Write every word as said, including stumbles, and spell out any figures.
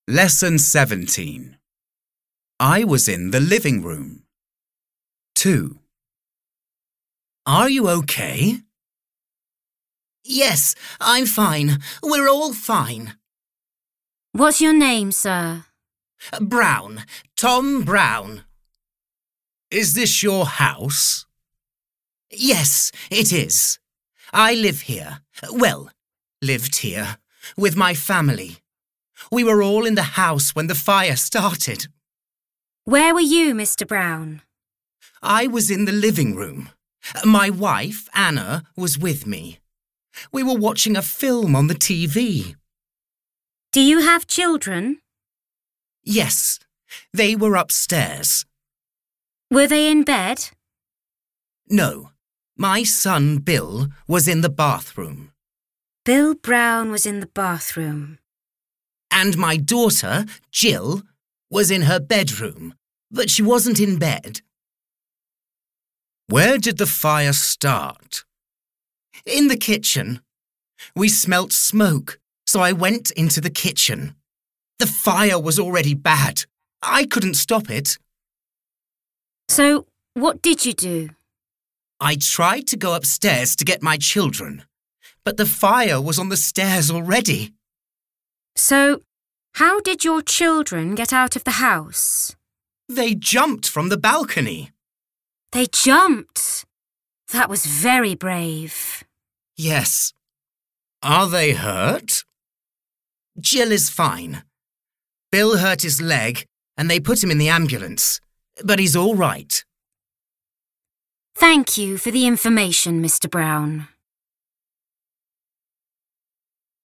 Lesson seventeen. I was in the living room. two. Are you okay? Yes, I'm fine. We're all fine. What's your name, sir? Brown. Tom Brown. Is this your house? Yes, it is. I live here. Well, lived here. With my family. We were all in the house when the fire started. Where were you, Mister Brown? I was in the living room. My wife, Anna, was with me. We were watching a film on the T V. Do you have children? Yes, they were upstairs. Were they in bed? No, my son Bill was in the bathroom. Bill Brown was in the bathroom. And my daughter, Jill, was in her bedroom, but she wasn't in bed. Where did the fire start? In the kitchen. We smelt smoke, so I went into the kitchen. The fire was already bad. I couldn't stop it. So, what did you do? I tried to go upstairs to get my children, but the fire was on the stairs already. So, how did your children get out of the house? They jumped from the balcony. They jumped. That was very brave. Yes. Are they hurt? Jill is fine. Bill hurt his leg and they put him in the ambulance, but he's all right. Thank you for the information, Mister Brown.